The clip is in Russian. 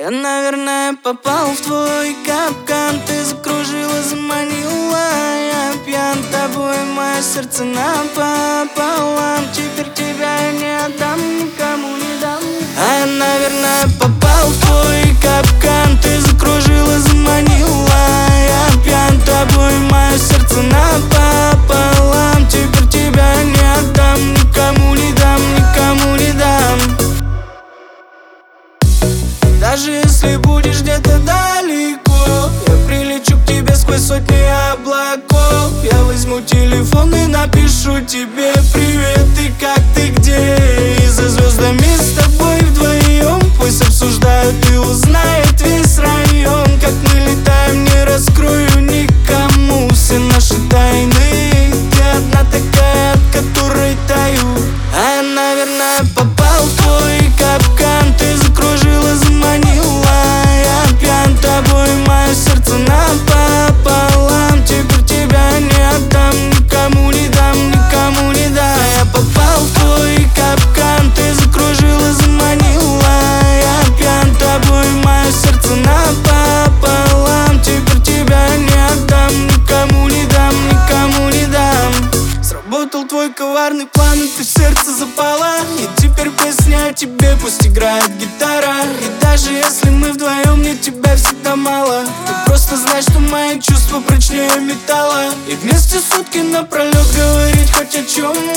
Я, наверное, попал в твой капкан. Ты закружила, заманила. Я пьян тобой, мое сердце напополам. Теперь тебя я не отдам, никому не дам. А я, наверное, попал в твой капкан. Ты закружила, заманила. Я пьян тобой, мое сердце напополам. Теперь тебя я не отдам, никому не дам, никому не дам. Даже если будешь где-то далеко, я прилечу к тебе сквозь сотни облаков. Я возьму телефон и напишу тебе привет, и как ты, где? И за звездами с тобой вдвоем пусть обсуждают и узнает весь район. Как мы летаем, не раскрою никому все наши тайны. Ты одна такая, от которой таю. А я, наверное, попал в твой капкан. Ты закружила, заманила. Я пьян тобой, мое сердце напополам. Теперь тебя не отдам, никому не дам, никому не дам. Я попал в твой капкан. Ты закружила, заманила. Я пьян тобой, мое сердце напополам. Теперь тебя не отдам, никому не дам, никому не дам. Сработал твой коварный план, и ты в сердце запала. И теперь песня о тебе, пусть играет гитара. И даже если мы вдвоем, мне тебя всегда мало. Ты просто знай, что мои чувства прочнее металла. И вместе сутки напролет говорить хоть о чем